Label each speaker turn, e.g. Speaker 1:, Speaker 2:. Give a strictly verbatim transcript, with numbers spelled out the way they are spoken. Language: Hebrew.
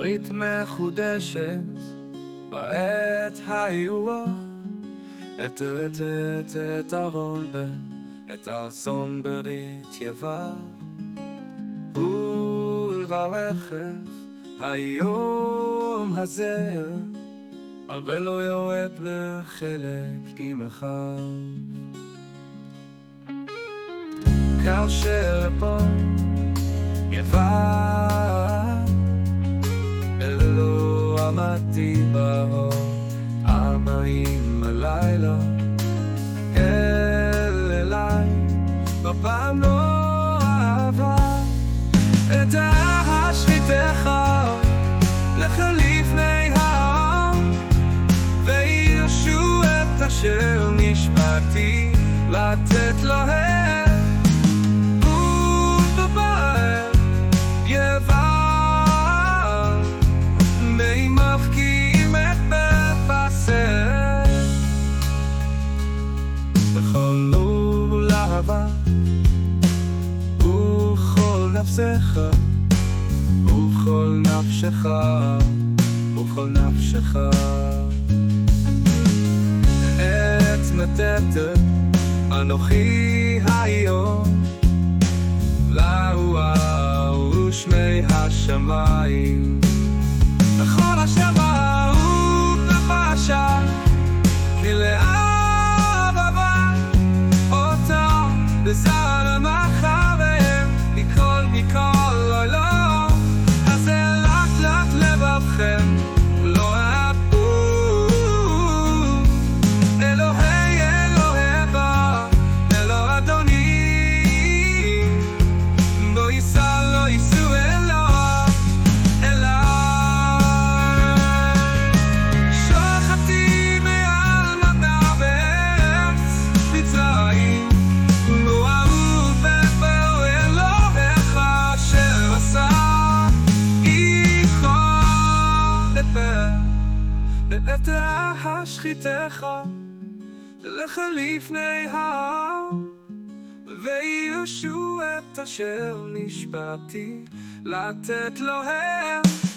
Speaker 1: ברית מחודשת בעת האירוע, את הרטט את ארון ואת האסון ברית יבא, ולברכך היום הזה, הרבה לא יורד לחלק עמך. כאשר פה יבא אלו עמדתי באור ארבעים הלילה, אל אליי בפעם לא אהבה את השביתך לחליפני העם, וירשו את אשר נשבעתי לתת להם. בכל ולהבה ובכל נפשך ובכל נפשך ובכל נפשך עת נתת אנוכי היום לאהוה ושמי השמיים, לכל השמיים ובנפשה מלאה בזל מחרם מכל מכל לא לא, אז אלך לך לבבכם לא אבו אלוהי אלוהי בה אלוה אדוני, לא יישא לא יישאו אלוה אליי. שוחטי מעל מטע בארץ מצרים, ואת השחיתך לחליפני העם, וירשו את אשר נשבעתי לתת להם.